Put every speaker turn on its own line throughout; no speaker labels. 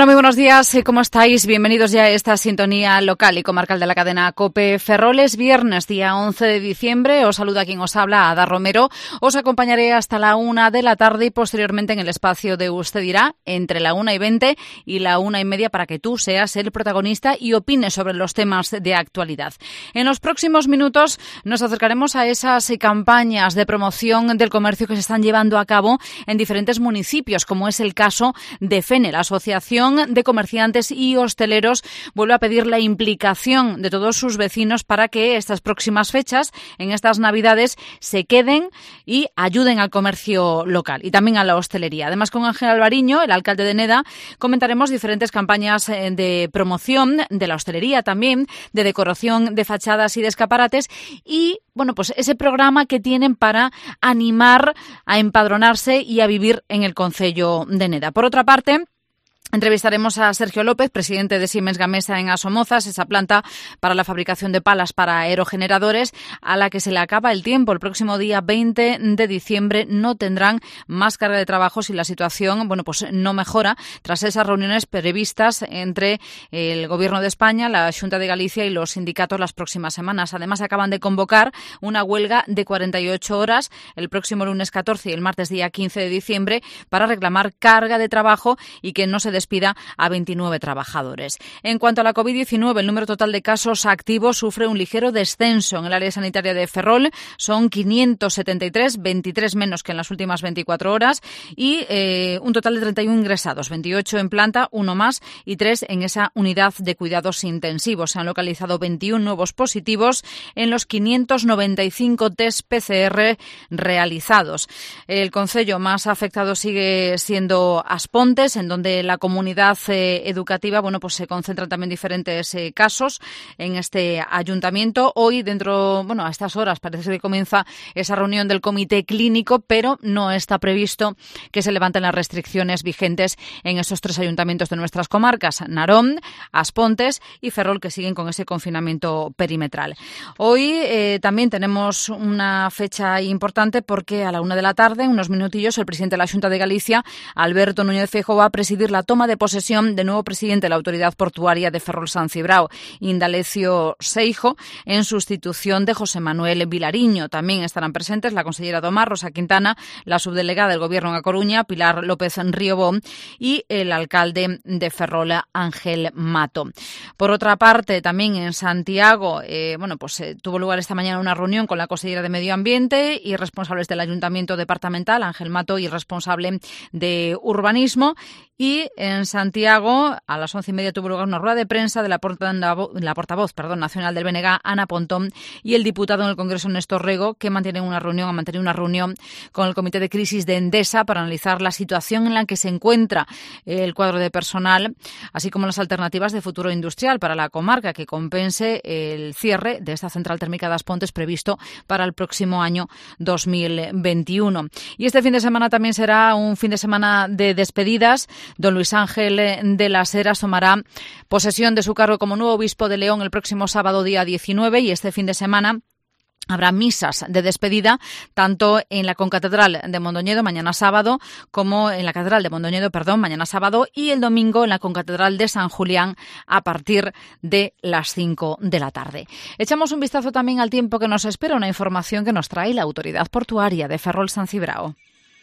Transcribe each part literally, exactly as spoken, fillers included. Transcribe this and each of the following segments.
Hola, muy buenos días. ¿Cómo estáis? Bienvenidos ya a esta sintonía local y comarcal de la cadena COPE Ferrol. Es viernes, día once de diciembre. Os saluda quien os habla, Ada Romero. Os acompañaré hasta la una de la tarde y posteriormente en el espacio de Usted Dirá, entre la una y veinte y la una y media, para que tú seas el protagonista y opines sobre los temas de actualidad. En los próximos minutos nos acercaremos a esas campañas de promoción del comercio que se están llevando a cabo en diferentes municipios, como es el caso de FENE, la Asociación de Comerciantes y Hosteleros. Vuelve a pedir la implicación de todos sus vecinos para que estas próximas fechas, en estas Navidades, se queden y ayuden al comercio local y también a la hostelería. Además, con Ángel Alvariño, el alcalde de Neda, comentaremos diferentes campañas de promoción de la hostelería, también de decoración de fachadas y de escaparates, y bueno, pues ese programa que tienen para animar a empadronarse y a vivir en el concello de Neda. Por otra parte, entrevistaremos a Sergio López, presidente de Siemens Gamesa en Asomozas, esa planta para la fabricación de palas para aerogeneradores, a la que se le acaba el tiempo. El próximo día veinte de diciembre no tendrán más carga de trabajo si la situación, bueno, pues no mejora tras esas reuniones previstas entre el Gobierno de España, la Xunta de Galicia y los sindicatos las próximas semanas. Además, acaban de convocar una huelga de cuarenta y ocho horas el próximo lunes catorce y el martes día quince de diciembre para reclamar carga de trabajo y que no se despida a veintinueve trabajadores. En cuanto a la COVID diecinueve, el número total de casos activos sufre un ligero descenso. En el área sanitaria de Ferrol son quinientos setenta y tres, veintitrés menos que en las últimas veinticuatro horas, y eh, un total de treinta y uno ingresados, veintiocho en planta, uno más y tres en esa unidad de cuidados intensivos. Se han localizado veintiuno nuevos positivos en los quinientos noventa y cinco test P C R realizados. El concello más afectado sigue siendo Aspontes, en donde la comunidad eh, educativa, bueno, pues se concentran también diferentes eh, casos en este ayuntamiento. Hoy, dentro, bueno, a estas horas parece que comienza esa reunión del comité clínico, pero no está previsto que se levanten las restricciones vigentes en esos tres ayuntamientos de nuestras comarcas, Narón, Aspontes y Ferrol, que siguen con ese confinamiento perimetral. Hoy eh, también tenemos una fecha importante, porque a la una de la tarde, en unos minutillos, el presidente de la Xunta de Galicia, Alberto Núñez Feijóo, va a presidir la toma de posesión del nuevo presidente de la Autoridad Portuaria de Ferrol-San Cibrao, Indalecio Seijo, en sustitución de José Manuel Vilariño. También estarán presentes la consellera do Mar, Rosa Quintana, la subdelegada del Gobierno en A Coruña, Pilar López Riobó, y el alcalde de Ferrol, Ángel Mato. Por otra parte, también en Santiago, eh, bueno, pues eh, tuvo lugar esta mañana una reunión con la consellera de Medio Ambiente y responsables del Ayuntamiento Departamental, Ángel Mato, y responsable de Urbanismo. Y en Santiago, a las once y media, tuvo lugar una rueda de prensa de la, portavoz, la portavoz perdón, nacional del B N G, Ana Pontón, y el diputado en el Congreso, Néstor Rego, que mantienen una reunión, han mantenido una reunión con el Comité de Crisis de Endesa para analizar la situación en la que se encuentra el cuadro de personal, así como las alternativas de futuro industrial para la comarca que compense el cierre de esta central térmica de Aspontes previsto para el próximo año dos mil veintiuno. Y este fin de semana también será un fin de semana de despedidas. Don Luis Ángel de las Heras tomará posesión de su cargo como nuevo obispo de León el próximo sábado día diecinueve, y este fin de semana habrá misas de despedida tanto en la concatedral de Mondoñedo mañana sábado como en la catedral de Mondoñedo, perdón, mañana sábado, y el domingo en la concatedral de San Julián a partir de las cinco de la tarde. Echamos un vistazo también al tiempo que nos espera, una información que nos trae la Autoridad Portuaria de Ferrol-San Cibrao.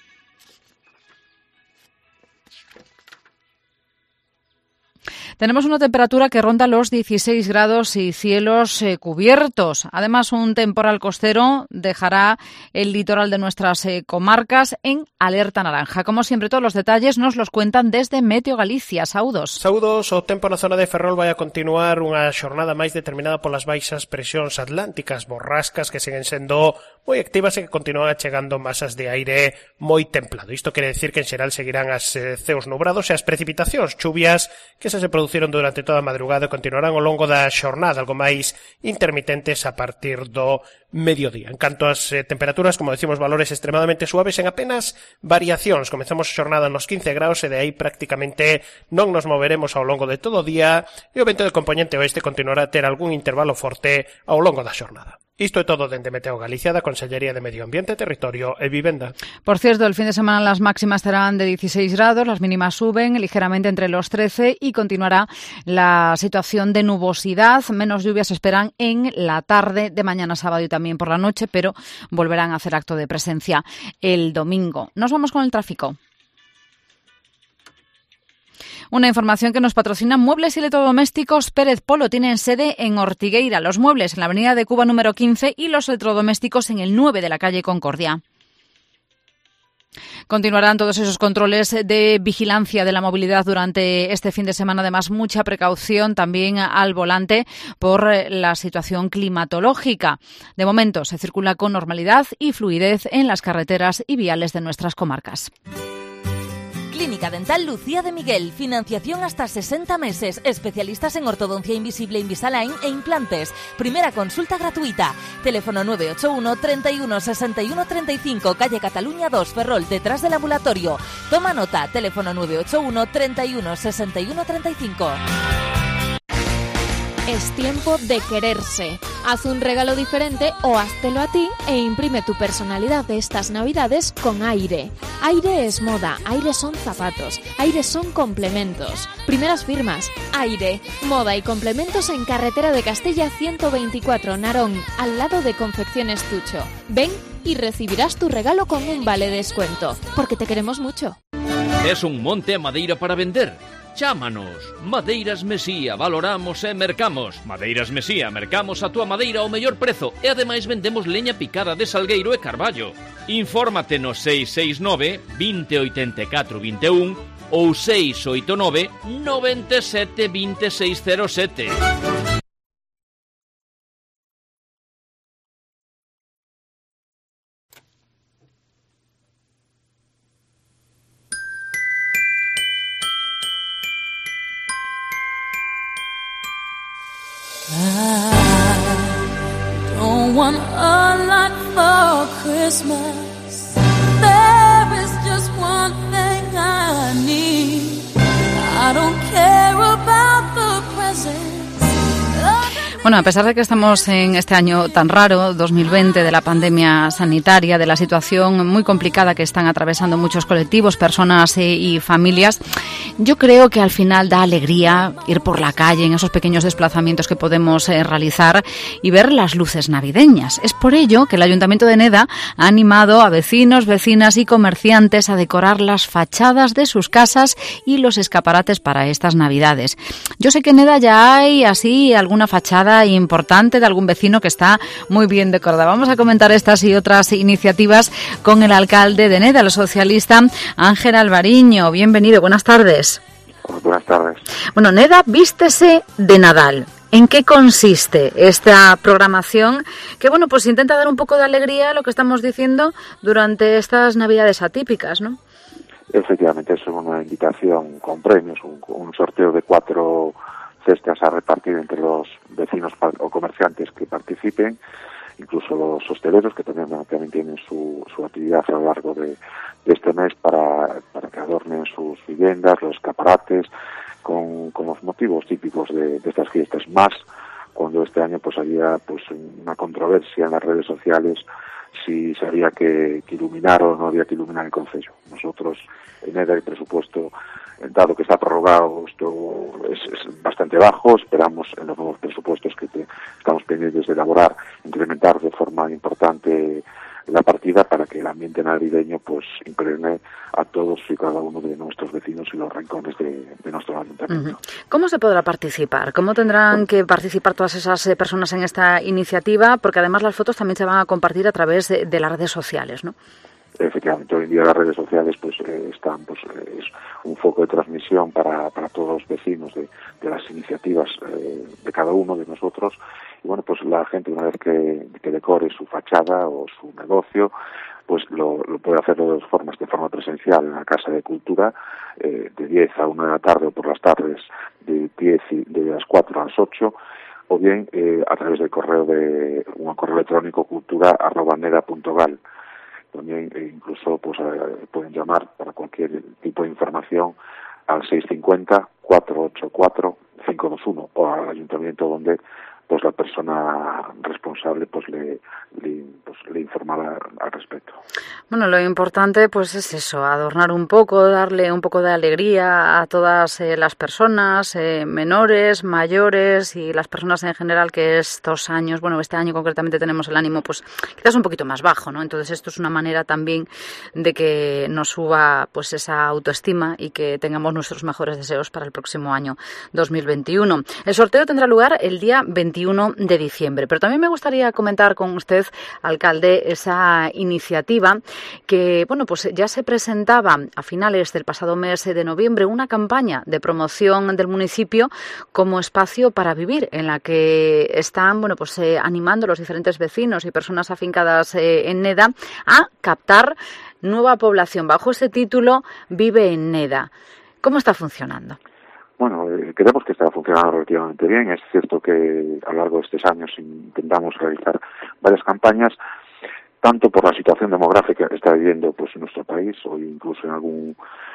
Tenemos una temperatura que ronda los dieciséis grados y cielos eh, cubiertos. Además, un temporal costero dejará el litoral de nuestras eh, comarcas en alerta naranja. Como siempre, todos los detalles nos los cuentan desde Meteo Galicia. Saúdos.
Saúdos, o tempo na zona de Ferrol vai a continuar unha xornada máis determinada polas baixas presións atlánticas, borrascas que seguen sendo moi activas e que continúan achegando masas de aire moi templado. Isto quere decir que en xeral seguirán as eh, ceos nubrados e as precipitacións, chuvias que xa se produciron durante toda a madrugada e continuarán ao longo da xornada, algo máis intermitentes a partir do mediodía. En canto ás eh, temperaturas, como decimos, valores extremadamente suaves en apenas variacións. Comezamos a xornada nos quince graus e de aí prácticamente non nos moveremos ao longo de todo o día, e o vento de componente oeste continuará a ter algún intervalo forte ao longo da xornada. Isto é todo dende Meteo Galicia da Consellería de Medio Ambiente, Territorio e Vivenda.
Por cierto, el fin de semana las máximas serán de dieciséis grados, las mínimas suben ligeramente entre los trece y continuará la situación de nubosidad. Menos lluvias se esperan en la tarde de mañana sábado y también por la noche, pero volverán a hacer acto de presencia el domingo. Nos vamos con el tráfico. Una información que nos patrocina Muebles y Electrodomésticos Pérez Polo. Tienen sede en Ortigueira. Los muebles en la avenida de Cuba número quince y los electrodomésticos en el nueve de la calle Concordia. Continuarán todos esos controles de vigilancia de la movilidad durante este fin de semana. Además, mucha precaución también al volante por la situación climatológica. De momento, se circula con normalidad y fluidez en las carreteras y viales de nuestras comarcas.
Clínica Dental Lucía de Miguel. Financiación hasta sesenta meses. Especialistas en ortodoncia invisible, Invisalign e implantes. Primera consulta gratuita. Teléfono nueve ocho uno, treinta y uno, sesenta y uno, treinta y cinco. Calle Cataluña dos, Ferrol, detrás del ambulatorio. Toma nota. Teléfono nueve ocho uno, treinta y uno, sesenta y uno, treinta y cinco.
Es tiempo de quererse. Haz un regalo diferente o háztelo a ti e imprime tu personalidad de estas navidades con Aire. Aire es moda, Aire son zapatos, Aire son complementos. Primeras firmas, Aire. Moda y complementos en Carretera de Castilla ciento veinticuatro, Narón, al lado de Confecciones Tucho. Ven y recibirás tu regalo con un vale de descuento, porque te queremos mucho.
Es un monte a madeira para vender? Chámanos. Madeiras Mesía, valoramos e mercamos. Madeiras Mesía, mercamos a túa madeira ao mellor prezo e ademais vendemos leña picada de salgueiro e carballo. Infórmate no seis seis nove, vinte, oitenta e catro, vinte e un ou seis oito nove, noventa e sete, vinte e seis cero sete.
Want a lot for Christmas. There is just one thing I need. I don't care about the presents.
Bueno, a pesar de que estamos en este año tan raro, dos mil veinte, de la pandemia sanitaria, de la situación muy complicada que están atravesando muchos colectivos, personas y familias, yo creo que al final da alegría ir por la calle en esos pequeños desplazamientos que podemos eh, realizar y ver las luces navideñas. Es por ello que el Ayuntamiento de Neda ha animado a vecinos, vecinas y comerciantes a decorar las fachadas de sus casas y los escaparates para estas Navidades. Yo sé que en Neda ya hay así alguna fachada importante de algún vecino que está muy bien decorada. Vamos a comentar estas y otras iniciativas con el alcalde de Neda, el socialista Ángel Alvariño. Bienvenido, buenas tardes.
Buenas tardes.
Bueno, Neda vístese de Nadal. ¿En qué consiste esta programación que, bueno, pues intenta dar un poco de alegría a lo que estamos diciendo durante estas Navidades atípicas, ¿no?
Efectivamente, es una invitación con premios, un, un sorteo de cuatro cestas a repartir entre los vecinos o comerciantes que participen, incluso los hosteleros que también, también tienen su, su actividad a lo largo de, de este mes para, para que adornen sus viviendas, los escaparates, con, con los motivos típicos de, de estas fiestas, más cuando este año pues había pues una controversia en las redes sociales si se había que, que iluminar o no había que iluminar el concello. Nosotros en Neda el presupuesto, dado que está prorrogado, esto es, es bastante bajo. Esperamos en los nuevos presupuestos que te, estamos pendientes de elaborar, incrementar de forma importante la partida para que el ambiente navideño pues impregne a todos y cada uno de nuestros vecinos y los rincones de, de nuestro ayuntamiento.
¿Cómo se podrá participar? ¿Cómo tendrán que participar todas esas personas en esta iniciativa? Porque además las fotos también se van a compartir a través de, de las redes sociales, ¿no?
Efectivamente, hoy en día las redes sociales pues eh, están pues eh, es un foco de transmisión para, para todos los vecinos de, de las iniciativas eh, de cada uno de nosotros. Y bueno, pues la gente una vez que, que decore su fachada o su negocio, pues lo, lo puede hacer de dos formas, de forma presencial en la Casa de Cultura, eh, de diez a una de la tarde o por las tardes de diez y de las cuatro a las ocho, o bien eh, a través del correo de un correo electrónico cultura arroba neda punto gal. También eh, incluso pues eh, pueden llamar para cualquier tipo de información al seis cinco cero, cuatro ocho cuatro, cinco dos uno o al ayuntamiento donde pues la persona responsable pues le, le, pues, le informará al respecto.
Bueno, lo importante pues es eso, adornar un poco, darle un poco de alegría a todas eh, las personas, eh, menores, mayores y las personas en general que estos años, bueno, este año concretamente tenemos el ánimo pues quizás un poquito más bajo, ¿no? Entonces esto es una manera también de que nos suba pues esa autoestima y que tengamos nuestros mejores deseos para el próximo año dos mil veintiuno. El sorteo tendrá lugar el día veintiuno de diciembre, pero también me gustaría comentar con usted, alcalde, esa iniciativa que, bueno, pues ya se presentaba a finales del pasado mes de noviembre una campaña de promoción del municipio como espacio para vivir, en la que están, bueno, pues eh, animando a los diferentes vecinos y personas afincadas eh, en Neda a captar nueva población. Bajo ese título, Vive en Neda. ¿Cómo está funcionando?
Bueno, eh, creemos que está funcionando relativamente bien. Es cierto que a lo largo de estos años intentamos realizar varias campañas, tanto por la situación demográfica que está viviendo pues nuestro país, o incluso en algún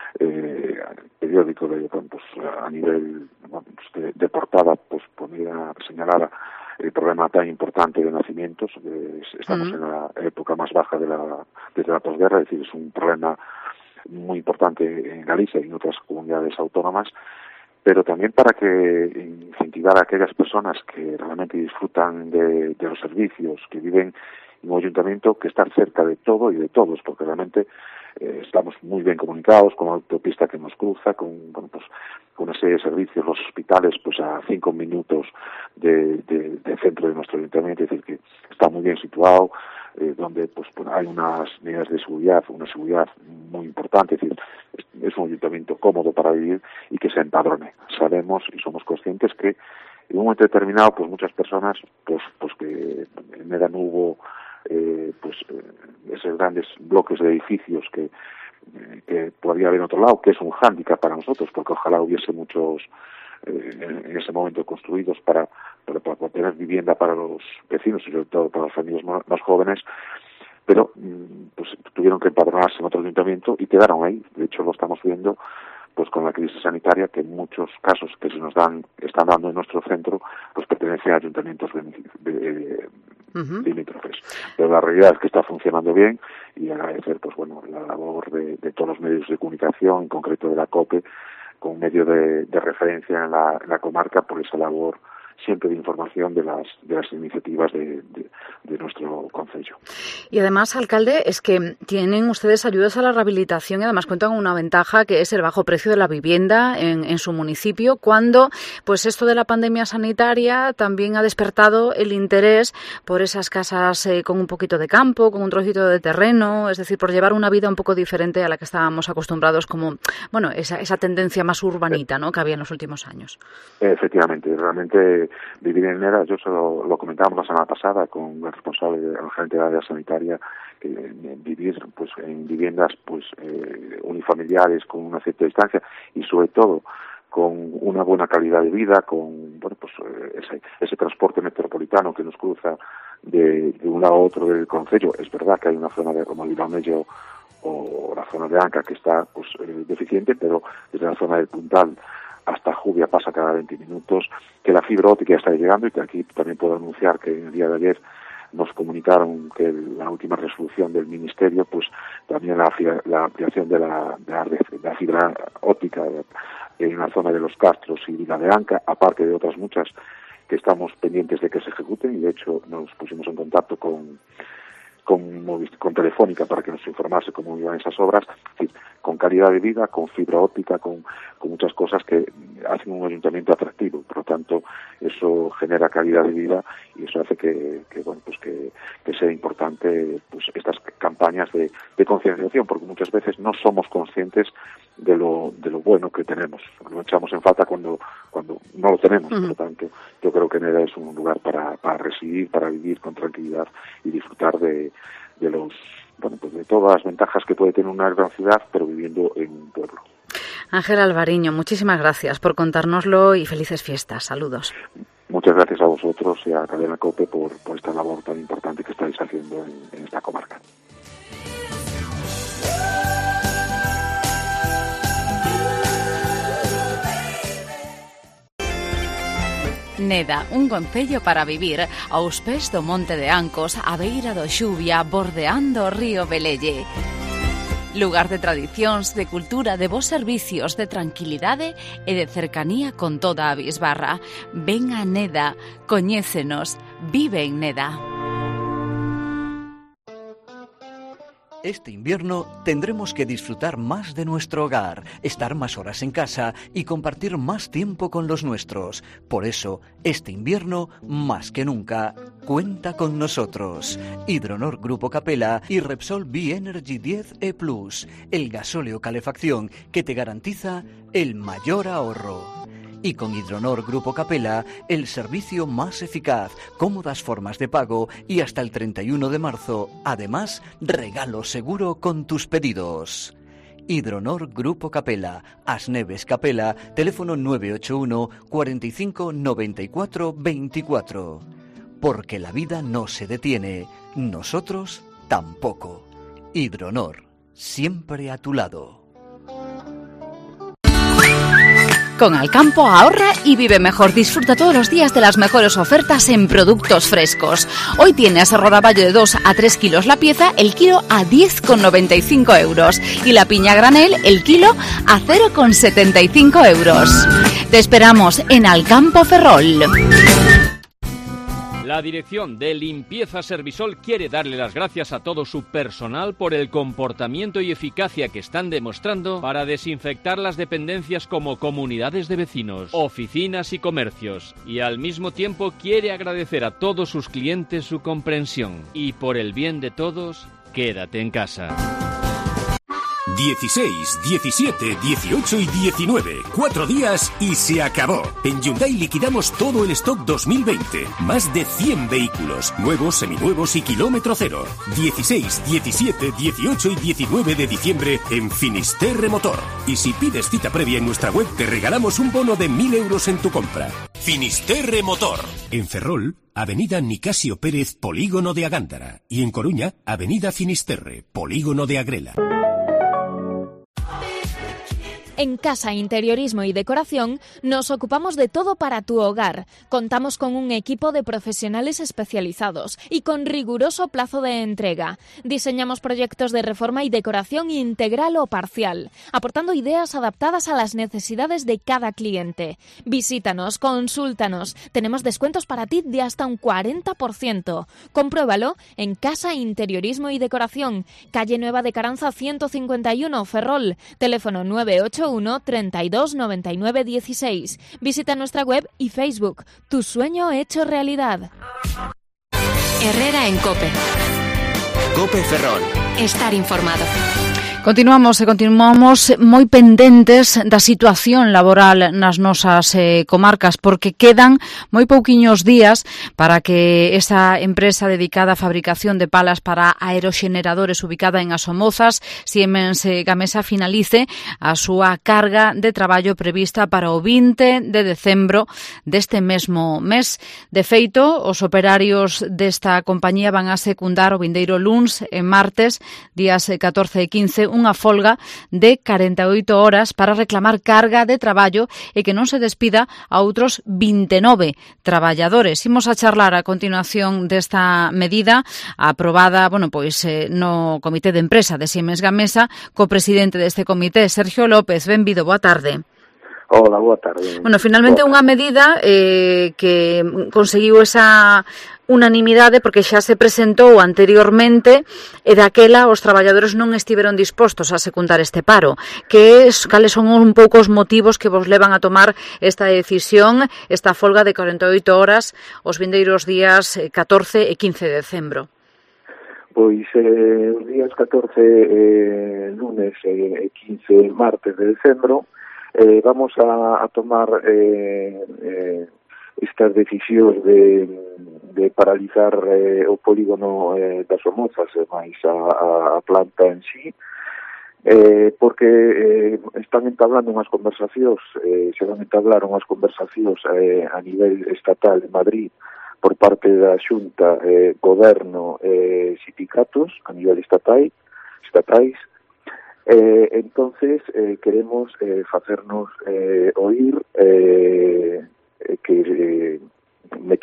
eh, periódico de, bueno, pues, a nivel bueno, pues de, de portada, pues podría señalar el problema tan importante de nacimientos. Eh, estamos uh-huh. en la época más baja de la desde la posguerra, es decir, es un problema muy importante en Galicia y en otras comunidades autónomas, pero también para que incentivar a aquellas personas que realmente disfrutan de, de los servicios, que viven en un ayuntamiento que está cerca de todo y de todos, porque realmente eh, estamos muy bien comunicados con la autopista que nos cruza, con bueno, pues con una serie de servicios, los hospitales pues a cinco minutos de, de, de centro de nuestro ayuntamiento, es decir, que está muy bien situado, eh, donde pues, pues hay unas medidas de seguridad, una seguridad muy importante, es decir, es, es un ayuntamiento cómodo para vivir y que se empadrone. Sabemos y somos conscientes que en un momento determinado pues muchas personas pues pues que en Neda no hubo eh, pues eh, esos grandes bloques de edificios que eh, que podría haber en otro lado, que es un hándicap para nosotros, porque ojalá hubiese muchos eh, en, en ese momento construidos para, para para tener vivienda para los vecinos y sobre todo para las familias más, más jóvenes, pero pues tuvieron que empadronarse en otro ayuntamiento y quedaron ahí. De hecho lo estamos viendo pues con la crisis sanitaria, que en muchos casos que se nos dan están dando en nuestro centro, pues pertenecen a ayuntamientos de, uh-huh. limítrofes. Pero la realidad es que está funcionando bien y agradecer pues bueno la labor de, de todos los medios de comunicación, en concreto de la COPE, con medio de, de referencia en la, en la comarca por esa labor siempre de información de las de las iniciativas de, de, de nuestro concello.
Y además, alcalde, es que tienen ustedes ayudas a la rehabilitación y además cuentan con una ventaja que es el bajo precio de la vivienda en, en su municipio, cuando pues esto de la pandemia sanitaria también ha despertado el interés por esas casas eh, con un poquito de campo, con un trocito de terreno, es decir, por llevar una vida un poco diferente a la que estábamos acostumbrados, como bueno esa, esa tendencia más urbanita, ¿no?, que había en los últimos años.
Efectivamente, realmente vivir en Neda, yo se lo, lo comentábamos la semana pasada con el responsable del gerente de área sanitaria, que eh, vivir pues en viviendas pues eh, unifamiliares con una cierta distancia y sobre todo con una buena calidad de vida, con bueno pues eh, ese, ese transporte metropolitano que nos cruza de, de un lado a otro del concello. Es verdad que hay una zona de como Libamello o la zona de Anca que está pues eh, deficiente, pero desde la zona del Puntal hasta Jubia pasa cada veinte minutos, que la fibra óptica ya está llegando y que aquí también puedo anunciar que el día de ayer nos comunicaron que la última resolución del Ministerio, pues también la, la ampliación de la, de la, de la fibra óptica en la zona de los Castros y la de Anca, aparte de otras muchas que estamos pendientes de que se ejecuten, y de hecho nos pusimos en contacto con Con, con Telefónica para que nos informase cómo iban esas obras, es decir, con calidad de vida, con fibra óptica, con, con muchas cosas que hacen un ayuntamiento atractivo. Por lo tanto, eso genera calidad de vida y eso hace que, que bueno, pues que, que sea importante pues estas campañas de, de concienciación, porque muchas veces no somos conscientes de lo de lo bueno que tenemos. Lo echamos en falta cuando cuando no lo tenemos. Uh-huh. Por lo tanto, yo creo que Neda es un lugar para, para residir, para vivir con tranquilidad y disfrutar de, de los bueno pues de todas las ventajas que puede tener una gran ciudad, pero viviendo en un pueblo.
Ángel Alvariño, muchísimas gracias por contárnoslo y felices fiestas. Saludos.
Muchas gracias a vosotros y a Cadena COPE por, por esta labor tan importante que estáis haciendo en, en esta comarca.
Neda, un concello para vivir aos pés do Monte de Ancos, a beira do Xuvia, bordeando o río Velelle. Lugar de tradicións, de cultura, de bons servicios, de tranquilidade e de cercanía con toda a bisbarra. Ven a Neda, coñécenos, vive en Neda.
Este invierno tendremos que disfrutar más de nuestro hogar, estar más horas en casa y compartir más tiempo con los nuestros. Por eso, este invierno, más que nunca, cuenta con nosotros. Hidronor Grupo Capella y Repsol B-Energy diez E Plus, el gasóleo calefacción que te garantiza el mayor ahorro. Y con Hidronor Grupo Capella, el servicio más eficaz, cómodas formas de pago y hasta el treinta y uno de marzo, además, regalo seguro con tus pedidos. Hidronor Grupo Capella, As Neves Capella, teléfono nueve ocho uno, cuarenta y cinco, noventa y cuatro, veinticuatro. Porque la vida no se detiene, nosotros tampoco. Hidronor, siempre a tu lado.
Con Alcampo ahorra y vive mejor. Disfruta todos los días de las mejores ofertas en productos frescos. Hoy tienes rodaballo de dos a tres kilos la pieza, el kilo a diez con noventa y cinco euros. Y la piña granel, el kilo a cero con setenta y cinco euros. Te esperamos en Alcampo Ferrol.
La dirección de Limpieza Servisol quiere darle las gracias a todo su personal por el comportamiento y eficacia que están demostrando para desinfectar las dependencias como comunidades de vecinos, oficinas y comercios. Y al mismo tiempo quiere agradecer a todos sus clientes su comprensión. Y por el bien de todos, quédate en casa.
dieciséis, diecisiete, dieciocho y diecinueve. Cuatro días y se acabó. En Hyundai liquidamos todo el stock dos mil veinte. Más de cien vehículos, nuevos, seminuevos y kilómetro cero. dieciséis, diecisiete, dieciocho y diecinueve de diciembre en Finisterre Motor. Y si pides cita previa en nuestra web, te regalamos un bono de mil euros en tu compra. Finisterre Motor. En Ferrol, Avenida Nicasio Pérez, Polígono de Agándara. Y en Coruña, Avenida Finisterre, Polígono de Agrela.
En Casa Interiorismo y Decoración nos ocupamos de todo para tu hogar. Contamos con un equipo de profesionales especializados y con riguroso plazo de entrega. Diseñamos proyectos de reforma y decoración integral o parcial, aportando ideas adaptadas a las necesidades de cada cliente. Visítanos, consúltanos. Tenemos descuentos para ti de hasta un cuarenta por ciento. Compruébalo en Casa Interiorismo y Decoración, calle Nueva de Caranza ciento cincuenta y uno, Ferrol. Teléfono nueve ocho uno, treinta y dos, noventa y nueve, dieciséis. Visita nuestra web y Facebook. Tu sueño hecho realidad.
Herrera en COPE. COPE Ferrol. Estar informado.
Continuamos e continuamos moi pendentes da situación laboral nas nosas eh, comarcas, porque quedan moi pouquiños días para que esa empresa dedicada á fabricación de palas para aeroxeneradores ubicada en Asomozas, Siemens Gamesa, finalice a súa carga de traballo prevista para o vinte de decembro deste mesmo mes. De feito, os operarios desta compañía van a secundar o vindeiro luns e martes, días catorce e quince, unha folga de corenta e oito horas para reclamar carga de traballo e que non se despida a outros vinte e nove traballadores. Imos a charlar a continuación desta medida aprobada, bueno, pois eh, no Comité de Empresa de Siemens Gamesa, co presidente deste comité, Sergio López. Benvido, boa tarde.
Hola, boa tarde.
Bueno, finalmente unha medida eh, que conseguiu esa unanimidade porque xa se presentou anteriormente e daquela os traballadores non estiveron dispostos a secundar este paro. Que es, cales son un pouco os motivos que vos levan a tomar esta decisión, esta folga de corenta e oito horas os vindeiros días catorce e quince de decembro?
Pois eh, os días catorce, eh, lunes e eh, quince, martes de decembro, eh, vamos a, a tomar eh, eh, estas decisións de, de paralizar eh, o polígono eh, das Somozas e máis a, a planta en sí, eh, porque eh, están entablando unhas conversacións, eh, se van a entablar unhas conversacións eh, a nivel estatal de Madrid por parte da Xunta, eh, Goberno e eh, sindicatos a nivel estatal, estatais. Eh, entonces eh, queremos eh, facernos eh, oír eh, que eh,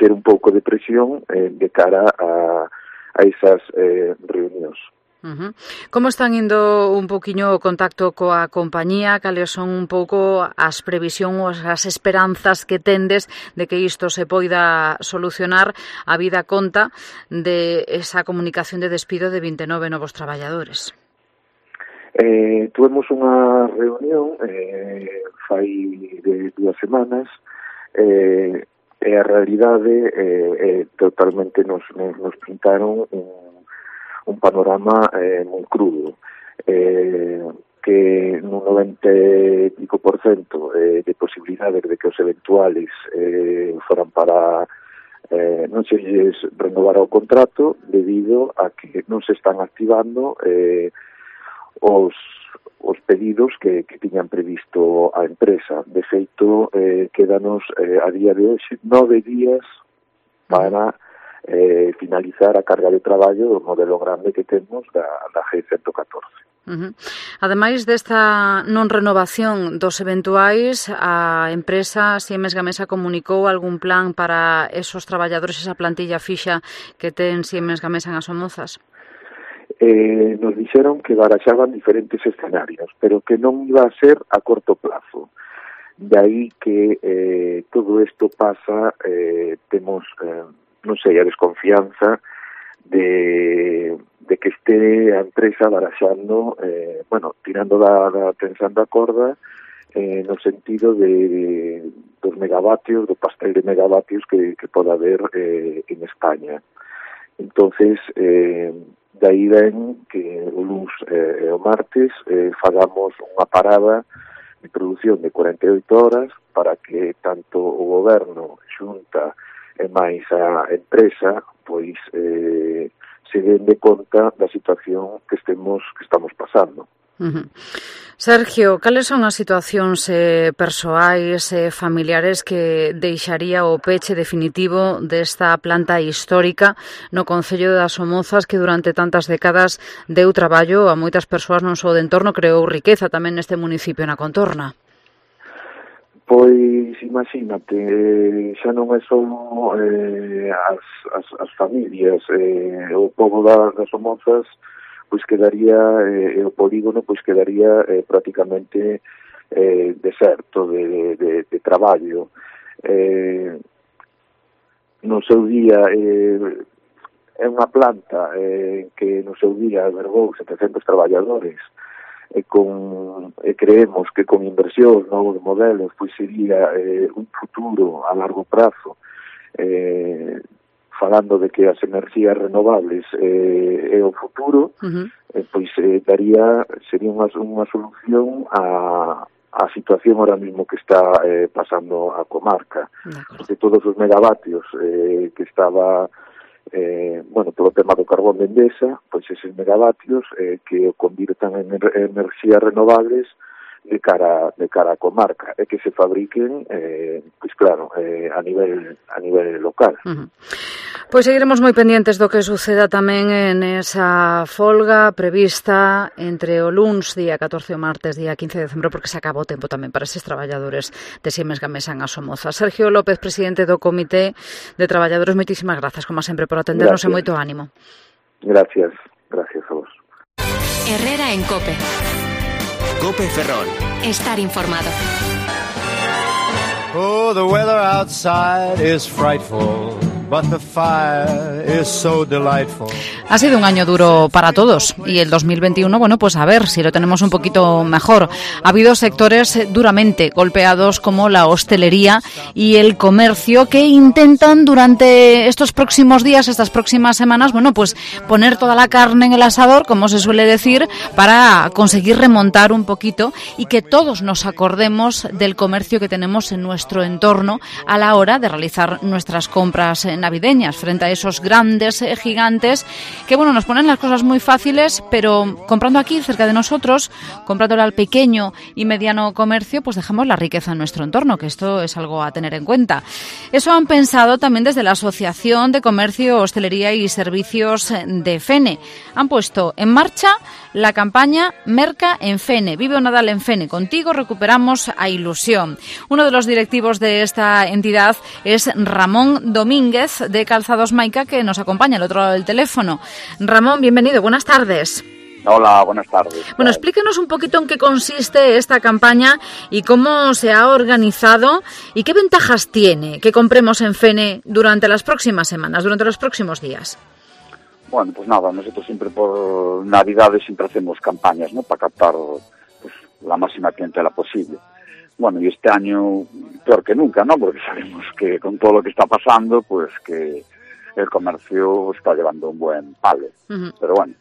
meter un pouco de presión eh, de cara a, a esas eh, reunións.
Uh-huh. Como están indo un poquinho o contacto coa compañía? Cales son un pouco as previsións, as esperanzas que tendes de que isto se poida solucionar a vida conta de esa comunicación de despido de vinte e nove novos traballadores?
Eh, tuvemos unha reunión eh, fai de dúas semanas eh, e a realidade eh, eh, totalmente nos, nos, nos pintaron un un panorama eh, moi crudo, eh, que nun noventa e pico por cento eh, de posibilidades de que os eventuales eh, foran para eh, non se lles renovar o contrato debido a que non se están activando eh, os os pedidos que, que tiñan previsto a empresa. De feito, eh, quedanos eh, a día de hoxe nove días para Eh, finalizar a carga de traballo do modelo grande que temos da, da G ciento catorce.
Uh-huh. Ademais desta non renovación dos eventuais, a empresa Siemens Gamesa comunicou algún plan para esos traballadores, esa plantilla fixa que ten Siemens Gamesa en As Somozas?
Eh, nos dixeron que baraxaban diferentes escenarios, pero que non iba a ser a corto plazo. De aí que eh, todo isto pasa, eh, temos... Eh, non sei, a desconfianza de, de que este a empresa baraxando, eh, bueno, tirando da, da tensando a corda eh, no sentido de, de dos megavatios, do pastel de megavatios que, que poda haber eh, en España. Entonces, eh, de aí ven que o luns e eh, o martes eh, fagamos unha parada de produción de cuarenta e oito horas para que tanto o goberno, xunta e máis a empresa pois eh, se den de conta da situación que estemos que estamos pasando.
Uh-huh. Sergio, cales son as situacións eh, persoais e eh, familiares que deixaría o peche definitivo desta planta histórica no concello das Somozas que durante tantas décadas deu traballo a moitas persoas non só de entorno, creou riqueza tamén neste municipio na contorna?
Pois, imagínate, xa non é só eh, as, as, as familias, eh, o pobo da, das Somozas, pois quedaría, eh, o polígono, pois quedaría eh, prácticamente eh, deserto de, de, de traballo. Eh, no seu día, eh, é unha planta eh, que no seu día albergou setecentos traballadores, e con e creemos que con inversión, novos modelos, pois sería eh, un futuro a largo prazo, eh, falando de que as enerxías renovables eh, é o futuro, uh-huh. eh, pois eh, daría sería unha, unha solución a a situación ahora mismo que está eh, pasando a comarca, porque todos os megavatios eh, que estaba Eh, bueno, polo tema do carbón de Endesa, pois eses megavatios eh, que o convirtan en ener- enerxías renovables de cara de cara a comarca e que se fabriquen eh, pois claro, eh, a nivel a nivel local.
Uh-huh. Pois seguiremos moi pendientes do que suceda tamén en esa folga prevista entre o luns día catorce e o martes día quince de decembro, porque se acabou o tempo tamén para eses traballadores de Siemens Gamesa en As Somozas. Sergio López, presidente do Comité de Traballadores, moitísimas grazas, como sempre, por atendernos e moito ánimo.
Gracias, gracias a vos.
Herrera en COPE. COPE Ferrol. Estar informado.
Oh, the weather outside is frightful, but the fire is so delightful.
Ha sido un año duro para todos y el dos mil veintiuno, bueno, pues a ver si lo tenemos un poquito mejor. Ha habido sectores duramente golpeados como la hostelería y el comercio que intentan durante estos próximos días, estas próximas semanas, bueno, pues poner toda la carne en el asador, como se suele decir, para conseguir remontar un poquito y que todos nos acordemos del comercio que tenemos en nuestro entorno a la hora de realizar nuestras compras navideñas frente a esos grandes eh, gigantes que, bueno, nos ponen las cosas muy fáciles, pero comprando aquí cerca de nosotros, comprándole al pequeño y mediano comercio, pues dejamos la riqueza en nuestro entorno, que esto es algo a tener en cuenta. Eso han pensado también desde la Asociación de Comercio, Hostelería y Servicios de Fene. Han puesto en marcha la campaña Merca en Fene. Vive o Nadal en Fene. Contigo recuperamos a ilusión. Uno de los directivos de esta entidad es Ramón Domínguez de Calzados Maica, que nos acompaña al otro lado del teléfono. Ramón, bienvenido. Buenas tardes.
Hola, buenas tardes.
Bueno, explíquenos un poquito en qué consiste esta campaña y cómo se ha organizado y qué ventajas tiene que compremos en Fene durante las próximas semanas, durante los próximos días.
Bueno, pues nada, nosotros siempre por Navidades siempre hacemos campañas, ¿no?, para captar pues la máxima clientela posible. Bueno, y este año peor que nunca, ¿no?, porque sabemos que con todo lo que está pasando, pues que el comercio está llevando un buen palo. Uh-huh. Pero bueno,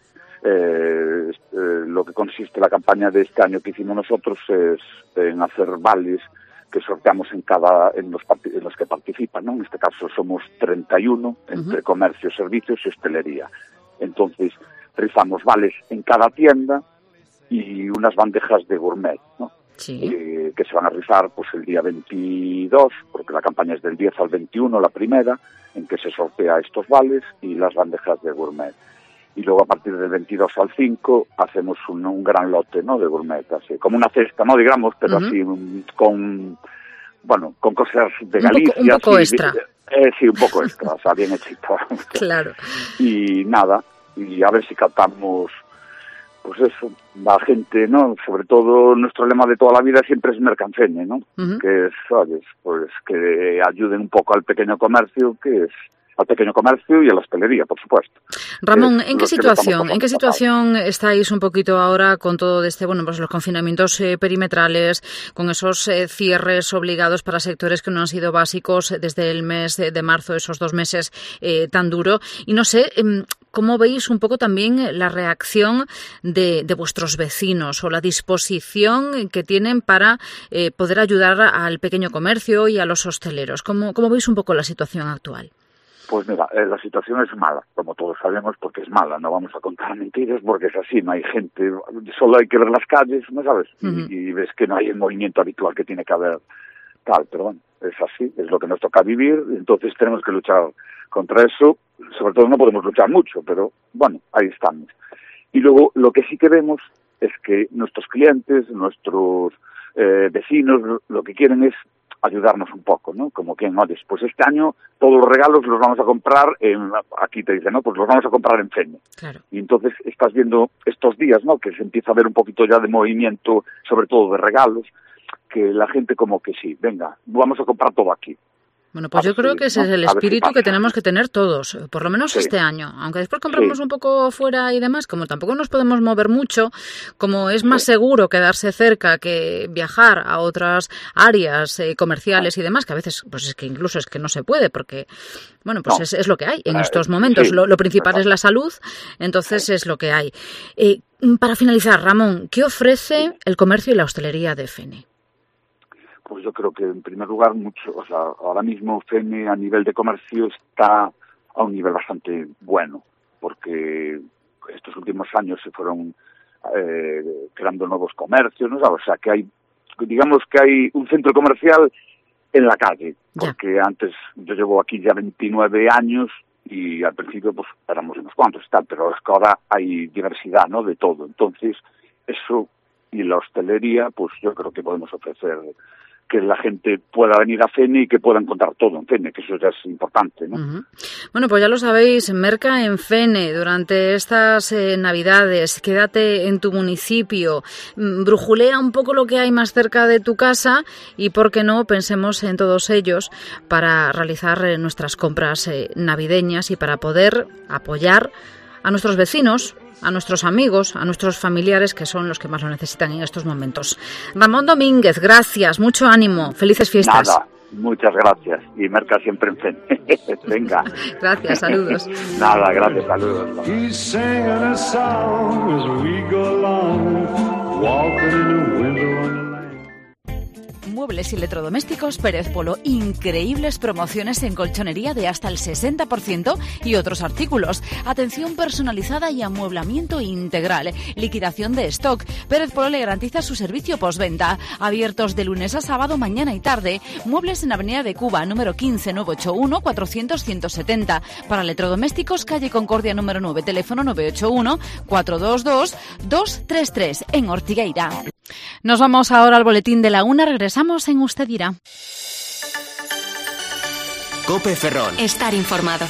eh, eh, lo que consiste la campaña de este año que hicimos nosotros es en hacer vales que sorteamos en cada en los, en los que participan, ¿no? En este caso somos treinta y uno entre uh-huh. comercio, servicios y hostelería. Entonces, rifamos vales en cada tienda y unas bandejas de gourmet, ¿no?
Sí.
Eh, que se van a rifar pues el día veintidós, porque la campaña es del diez al veintiuno, la primera, en que se sortea estos vales y las bandejas de gourmet. Y luego a partir del veintidós al cinco hacemos un, un gran lote, ¿no?, de gourmet, así como una cesta, no digamos, pero uh-huh. así un, con, bueno, con cosas de Galicia.
Un poco, un poco
así,
extra.
Eh, sí, un poco extra, o sea, bien hechito.
Claro.
Y nada, y a ver si captamos, pues eso, la gente, ¿no? Sobre todo nuestro lema de toda la vida siempre es Merca en Fene, ¿no? Uh-huh. Que es, ¿sabes? Pues que ayuden un poco al pequeño comercio, que es al pequeño comercio y a la hostelería, por supuesto.
Ramón, ¿en qué situación, en qué situación estáis un poquito ahora con todo este, bueno, pues los confinamientos eh, perimetrales, con esos eh, cierres obligados para sectores que no han sido básicos desde el mes de, de marzo, esos dos meses eh, tan duro? Y no sé, eh, ¿cómo veis un poco también la reacción de, de vuestros vecinos o la disposición que tienen para eh, poder ayudar al pequeño comercio y a los hosteleros? ¿Cómo, cómo veis un poco la situación actual?
Pues mira, eh, la situación es mala, como todos sabemos, porque es mala, no vamos a contar mentiras, porque es así, no hay gente, solo hay que ver las calles, ¿no sabes? Uh-huh. Y, y ves que no hay el movimiento habitual que tiene que haber, tal, pero bueno, es así, es lo que nos toca vivir, entonces tenemos que luchar contra eso, sobre todo no podemos luchar mucho, pero bueno, ahí estamos. Y luego, lo que sí que vemos es que nuestros clientes, nuestros eh, vecinos, lo que quieren es ayudarnos un poco, ¿no? Como que, no, pues este año todos los regalos los vamos a comprar en, aquí te dicen, ¿no? Pues los vamos a comprar en Fene.
Claro.
Y entonces estás viendo estos días, ¿no?, que se empieza a ver un poquito ya de movimiento, sobre todo de regalos, que la gente como que sí, venga, vamos a comprar todo aquí.
Bueno, pues yo creo que ese es el espíritu que tenemos que tener todos, por lo menos sí. este año. Aunque después compramos sí. un poco fuera y demás, como tampoco nos podemos mover mucho, como es más sí. seguro quedarse cerca que viajar a otras áreas eh, comerciales y demás, que a veces, pues es que incluso es que no se puede, porque, bueno, pues no. es, es lo que hay en estos momentos. Sí. Lo, lo principal es la salud, entonces sí. es lo que hay. Eh, para finalizar, Ramón, ¿qué ofrece el comercio y la hostelería de Fene?
Pues yo creo que en primer lugar mucho, o sea, ahora mismo Fene a nivel de comercio está a un nivel bastante bueno, porque estos últimos años se fueron eh, creando nuevos comercios, ¿no? O sea, que hay, digamos que hay un centro comercial en la calle, porque ya. Antes yo llevo aquí ya veintinueve años y al principio pues éramos unos cuantos y tal, pero es que ahora hay diversidad, ¿no?, de todo. Entonces, eso y la hostelería, pues yo creo que podemos ofrecer que la gente pueda venir a Fene y que pueda encontrar todo en Fene, que eso ya es importante, ¿no?
Uh-huh. Bueno, pues ya lo sabéis, Merca en Fene durante estas eh, Navidades, quédate en tu municipio, brujulea un poco lo que hay más cerca de tu casa y, ¿por qué no?, pensemos en todos ellos para realizar eh, nuestras compras eh, navideñas y para poder apoyar a nuestros vecinos, a nuestros amigos, a nuestros familiares, que son los que más lo necesitan en estos momentos. Ramón Domínguez, gracias, mucho ánimo, felices fiestas.
Nada, muchas gracias, y Merca siempre en Fene. Venga.
Gracias, saludos.
Nada, gracias, saludos.
Muebles y electrodomésticos Pérez Polo. Increíbles promociones en colchonería de hasta el sesenta por ciento y otros artículos. Atención personalizada y amueblamiento integral. Liquidación de stock. Pérez Polo le garantiza su servicio postventa. Abiertos de lunes a sábado, mañana y tarde. Muebles en Avenida de Cuba, número quince, nueve ocho uno, cuatrocientos, ciento setenta. Para electrodomésticos, calle Concordia número nueve, teléfono nueve ocho uno, cuatro dos dos, dos tres tres, en Ortigueira. Nos vamos ahora al boletín de la una. Regresamos en Usted Dirá.
COPE Ferrol. Estar informado.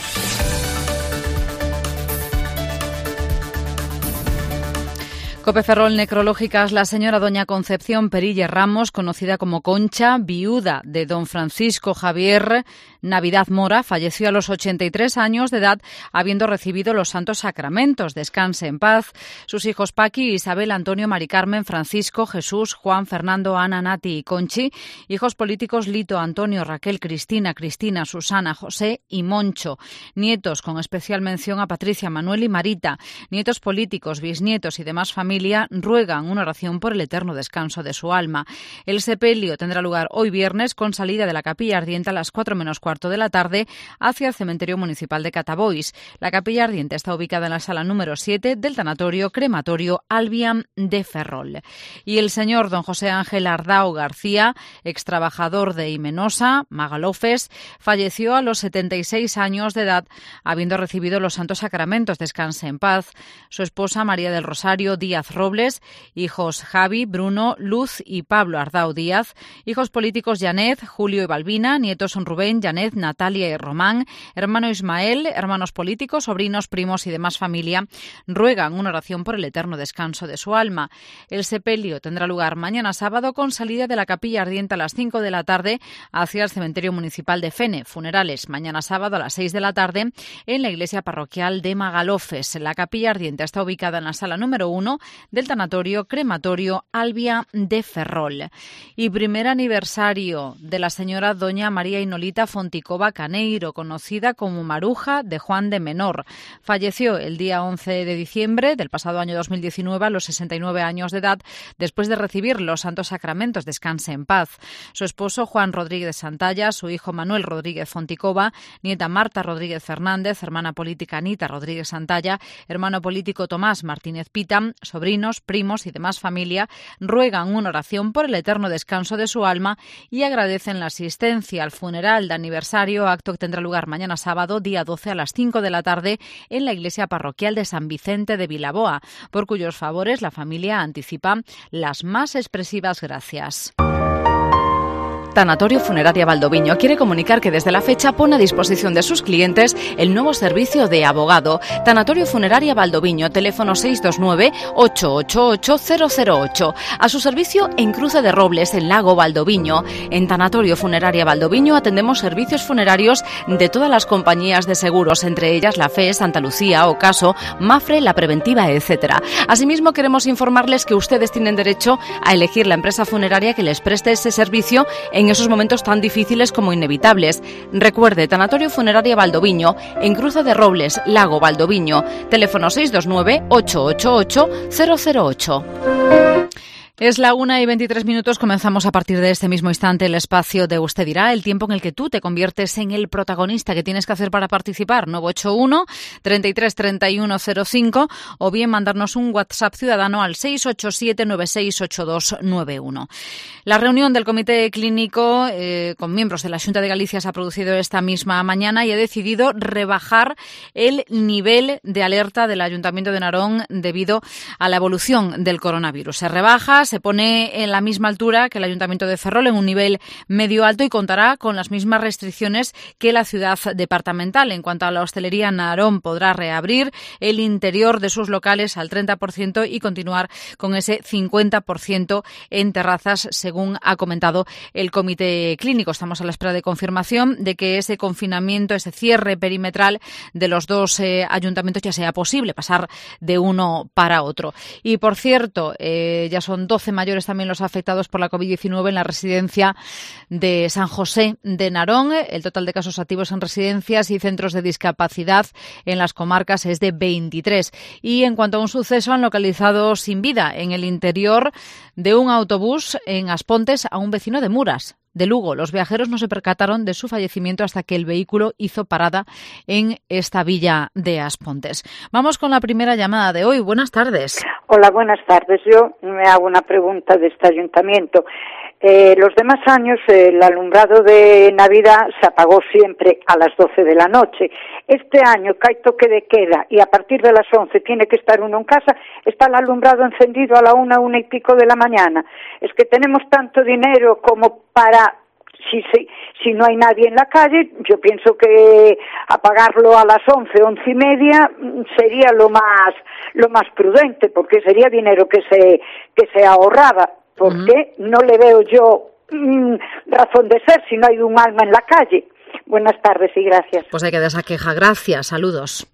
COPE Ferrol, necrológicas. La señora doña Concepción Perille Ramos, conocida como Concha, viuda de don Francisco Javier Navidad Mora, falleció a los ochenta y tres años de edad, habiendo recibido los santos sacramentos. Descanse en paz. Sus hijos Paqui, Isabel, Antonio, Mari Carmen, Francisco, Jesús, Juan, Fernando, Ana, Nati y Conchi. Hijos políticos Lito, Antonio, Raquel, Cristina, Cristina, Susana, José y Moncho. Nietos, con especial mención a Patricia, Manuel y Marita. Nietos políticos, bisnietos y demás familias ruegan una oración por el eterno descanso de su alma. El sepelio tendrá lugar hoy viernes con salida de la Capilla Ardiente a las cuatro menos cuarto de la tarde hacia el cementerio municipal de Catabois. La Capilla Ardiente está ubicada en la sala número siete del tanatorio crematorio Albiam de Ferrol. Y el señor don José Ángel Ardao García, ex trabajador de Imenosa, Magalofes, falleció a los setenta y seis años de edad, habiendo recibido los santos sacramentos. Descanse en paz. Su esposa María del Rosario Díaz Robles, hijos Javi, Bruno, Luz y Pablo Ardao Díaz, hijos políticos Janet, Julio y Balbina, nietos son Rubén, Janet, Natalia y Román, hermano Ismael, hermanos políticos, sobrinos, primos y demás familia, ruegan una oración por el eterno descanso de su alma. El sepelio tendrá lugar mañana sábado con salida de la Capilla Ardiente a las cinco de la tarde hacia el cementerio municipal de Fene. Funerales mañana sábado a las seis de la tarde en la iglesia parroquial de Magalofes. La Capilla Ardiente está ubicada en la sala número uno del tanatorio crematorio Albia de Ferrol. Y primer aniversario de la señora doña María Inolita Fonticova Caneiro, conocida como Maruja de Juan de Menor. Falleció el día once de diciembre del pasado año dos mil diecinueve a los sesenta y nueve años de edad, después de recibir los santos sacramentos. Descanse en paz. Su esposo Juan Rodríguez Santalla, su hijo Manuel Rodríguez Fonticova, nieta Marta Rodríguez Fernández, hermana política Anita Rodríguez Santalla, hermano político Tomás Martínez Pita, sobrinos, primos y demás familia ruegan una oración por el eterno descanso de su alma y agradecen la asistencia al funeral de aniversario, acto que tendrá lugar mañana sábado, día doce a las cinco de la tarde en la iglesia parroquial de San Vicente de Vilaboa, por cuyos favores la familia anticipa las más expresivas gracias. Tanatorio Funeraria Valdoviño quiere comunicar que desde la fecha pone a disposición de sus clientes el nuevo servicio de abogado. Tanatorio Funeraria Valdoviño, teléfono seis dos nueve, ocho ocho ocho, cero cero ocho. A su servicio en Cruce de Robles, en Lago Valdoviño. En Tanatorio Funeraria Valdoviño atendemos servicios funerarios de todas las compañías de seguros, entre ellas la F E, Santa Lucía, Ocaso, Mafre, La Preventiva, etcétera. Asimismo, queremos informarles que ustedes tienen derecho a elegir la empresa funeraria que les preste ese servicio en esos momentos tan difíciles como inevitables. Recuerde, Tanatorio Funeraria Valdoviño, en Cruce de Robles, Lago Valdoviño, teléfono seis dos nueve, ocho ocho ocho, cero cero ocho. Es la una y veintitrés minutos. Comenzamos a partir de este mismo instante el espacio de Usted Dirá, el tiempo en el que tú te conviertes en el protagonista. ¿Qué tienes que hacer para participar? nueve ocho uno, treinta y tres, treinta y uno cero cinco o bien mandarnos un WhatsApp ciudadano al seis ocho siete, nueve seis ocho dos nueve uno. La reunión del Comité Clínico eh, con miembros de la Xunta de Galicia se ha producido esta misma mañana y ha decidido rebajar el nivel de alerta del Ayuntamiento de Narón debido a la evolución del coronavirus. Se rebaja, se pone en la misma altura que el Ayuntamiento de Ferrol, en un nivel medio alto, y contará con las mismas restricciones que la ciudad departamental. En cuanto a la hostelería, Narón podrá reabrir el interior de sus locales al treinta por ciento y continuar con ese cincuenta por ciento en terrazas, según ha comentado el Comité Clínico. Estamos a la espera de confirmación de que ese confinamiento, ese cierre perimetral de los dos eh, ayuntamientos ya sea posible, pasar de uno para otro. Y, por cierto, eh, ya son doce mayores también los afectados por la COVID diecinueve en la residencia de San José de Narón. El total de casos activos en residencias y centros de discapacidad en las comarcas es de veintitrés. Y en cuanto a un suceso, han localizado sin vida en el interior de un autobús en Aspontes a un vecino de Muras, de Lugo. Los viajeros no se percataron de su fallecimiento hasta que el vehículo hizo parada en esta villa de Aspontes. Vamos con la primera llamada de hoy. Buenas tardes.
Hola, buenas tardes. Yo me hago una pregunta de este ayuntamiento. Eh, los demás años eh, el alumbrado de Navidad se apagó siempre a las doce de la noche. Este año, que hay toque de queda y a partir de las once tiene que estar uno en casa, está el alumbrado encendido a la una, una y pico de la mañana. Es que tenemos tanto dinero como para... Si, si, si no hay nadie en la calle, yo pienso que apagarlo a las once, once y media sería lo más, lo más prudente, porque sería dinero que se, que se ahorraba. Porque uh-huh. no le veo yo mmm, razón de ser si no hay un alma en la calle. Buenas tardes y gracias.
Pues hay que dar esa queja. Gracias. Saludos.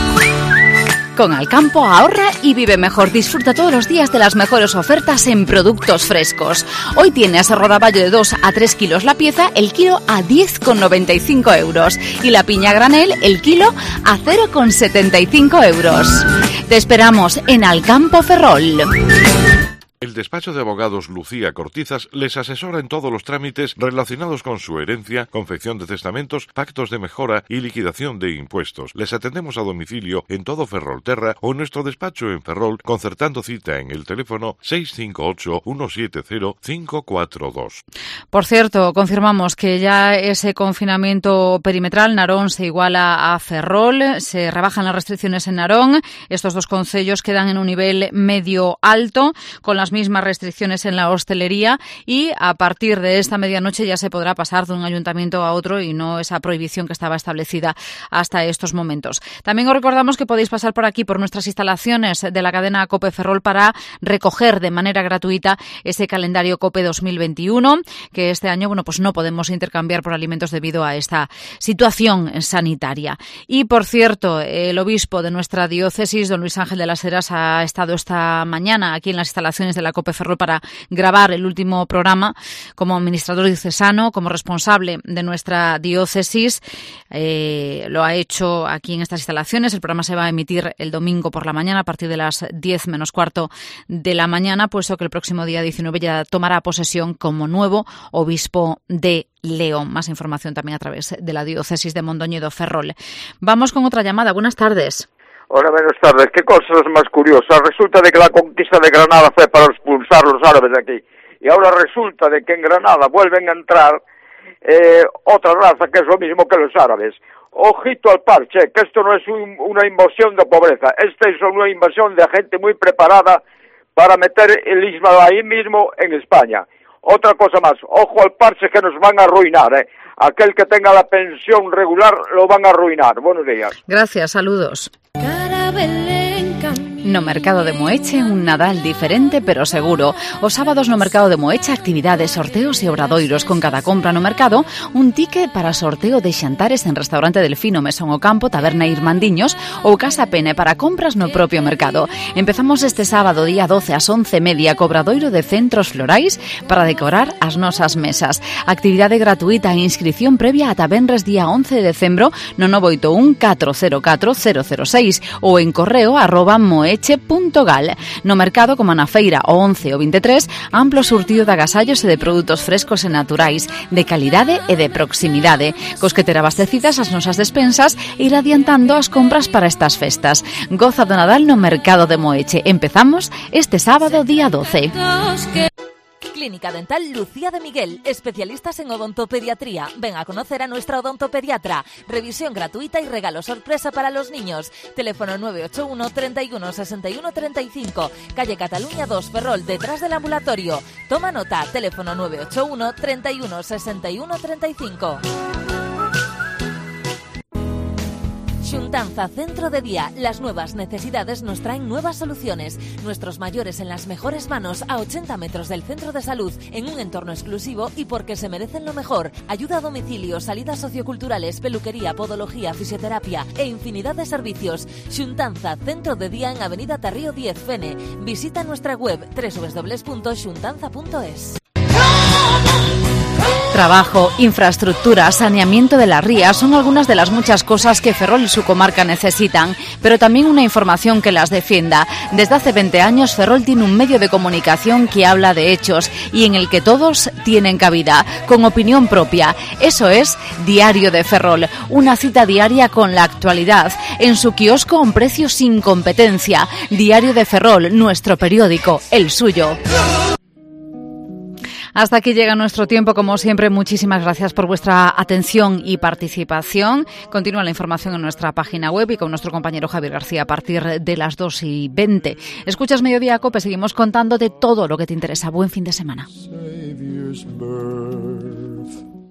Con Alcampo ahorra y vive mejor. Disfruta todos los días de las mejores ofertas en productos frescos. Hoy tienes rodaballo de dos a tres kilos la pieza, el kilo a diez con noventa y cinco euros. Y la piña granel, el kilo a cero con setenta y cinco euros. Te esperamos en Alcampo Ferrol.
El despacho de abogados Lucía Cortizas les asesora en todos los trámites relacionados con su herencia, confección de testamentos, pactos de mejora y liquidación de impuestos. Les atendemos a domicilio en todo Ferrolterra o en nuestro despacho en Ferrol, concertando cita en el teléfono seis cinco ocho, uno siete cero, cinco cuatro dos.
Por cierto, confirmamos que ya ese confinamiento perimetral, Narón se iguala a Ferrol, se rebajan las restricciones en Narón. Estos dos concellos quedan en un nivel medio alto, con las mismas restricciones en la hostelería, y a partir de esta medianoche ya se podrá pasar de un ayuntamiento a otro y no esa prohibición que estaba establecida hasta estos momentos. También os recordamos que podéis pasar por aquí, por nuestras instalaciones de la cadena COPE Ferrol, para recoger de manera gratuita ese calendario COPE dos mil veintiuno, que este año, bueno, pues no podemos intercambiar por alimentos debido a esta situación sanitaria. Y por cierto, el obispo de nuestra diócesis, don Luis Ángel de las Heras, ha estado esta mañana aquí en las instalaciones de la COPE Ferrol para grabar el último programa como administrador diocesano, como responsable de nuestra diócesis. Eh, lo ha hecho aquí en estas instalaciones. El programa se va a emitir el domingo por la mañana a partir de las diez menos cuarto de la mañana, puesto que el próximo día diecinueve ya tomará posesión como nuevo obispo de León. Más información también a través de la diócesis de Mondoñedo Ferrol. Vamos con otra llamada. Buenas tardes.
Hola, buenas tardes. ¿Qué cosas más curiosas? Resulta de que la conquista de Granada fue para expulsar a los árabes de aquí. Y ahora resulta de que en Granada vuelven a entrar eh, otra raza que es lo mismo que los árabes. Ojito al parche, que esto no es un, una invasión de pobreza. Esta es una invasión de gente muy preparada para meter el islam ahí mismo en España. Otra cosa más, ojo al parche que nos van a arruinar, ¿eh? Aquel que tenga la pensión regular lo van a arruinar. Buenos días.
Gracias, saludos. No Mercado de Moeche, un Nadal diferente pero seguro. Os sábados no Mercado de Moeche, actividades, sorteos e obradoiros. Con cada compra no mercado, un ticket para sorteo de xantares en Restaurante Delfino, Mesón o Campo, Taberna Irmandiños ou Casa Pene para compras no propio mercado. Empezamos este sábado, día doce, ás once e media, cobradoiro de centros florais para decorar as nosas mesas. Actividade gratuita e inscripción previa ata venres día once de decembro no nove oito un, catro cero catro, cero cero seis ou en correo arroba moeche punto gal. No mercado, como na feira o once o veintitrés, amplo surtido de agasallos e de produtos frescos e naturais, de calidade e de proximidade, cos que ter abastecidas as nosas despensas e ir adiantando as compras para estas festas. Goza do Nadal no Mercado de Moeche. Empezamos este sábado, día doce.
Clínica Dental Lucía de Miguel, especialistas en odontopediatría. Ven a conocer a nuestra odontopediatra. Revisión gratuita y regalo sorpresa para los niños. Teléfono nueve ocho uno, treinta y uno, sesenta y uno, treinta y cinco. Calle Cataluña dos, Ferrol, detrás del ambulatorio. Toma nota. Teléfono nueve ocho uno, treinta y uno, sesenta y uno, treinta y cinco. Xuntanza Centro de Día. Las nuevas necesidades nos traen nuevas soluciones. Nuestros mayores en las mejores manos a ochenta metros del centro de salud, en un entorno exclusivo y porque se merecen lo mejor. Ayuda a domicilio, salidas socioculturales, peluquería, podología, fisioterapia e infinidad de servicios. Xuntanza Centro de Día en Avenida Tarrío diez, Fene. Visita nuestra web doble u doble u doble u punto xuntanza punto es.
Trabajo, infraestructura, saneamiento de las rías son algunas de las muchas cosas que Ferrol y su comarca necesitan, pero también una información que las defienda. Desde hace veinte años Ferrol tiene un medio de comunicación que habla de hechos y en el que todos tienen cabida, con opinión propia. Eso es Diario de Ferrol, una cita diaria con la actualidad, en su kiosco a un precio sin competencia. Diario de Ferrol, nuestro periódico, el suyo. Hasta aquí llega nuestro tiempo. Como siempre, muchísimas gracias por vuestra atención y participación. Continúa la información en nuestra página web y con nuestro compañero Javier García a partir de las dos y veinte. Escuchas Mediodía Cope, seguimos contándote todo lo que te interesa. Buen fin de semana.